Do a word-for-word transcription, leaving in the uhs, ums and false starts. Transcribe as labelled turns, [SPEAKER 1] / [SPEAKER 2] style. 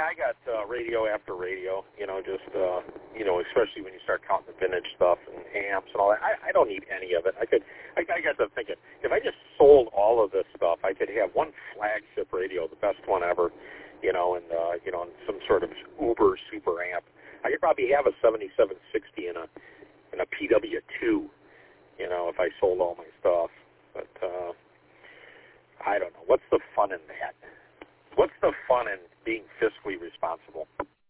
[SPEAKER 1] Yeah, I got uh, radio after radio, you know, just, uh, you know, especially when you start counting the vintage stuff and amps and all that. I, I don't need any of it. I could, I, I got to thinking, if I just sold all of this stuff, I could have one flagship radio, the best one ever, you know, and, uh, you know, and some sort of uber super amp. I could probably have a seventy-seven sixty and a, and a P W two, you know, if I sold all my stuff. But, uh, I don't know. What's the fun in that? What's the fun in being fiscally responsible?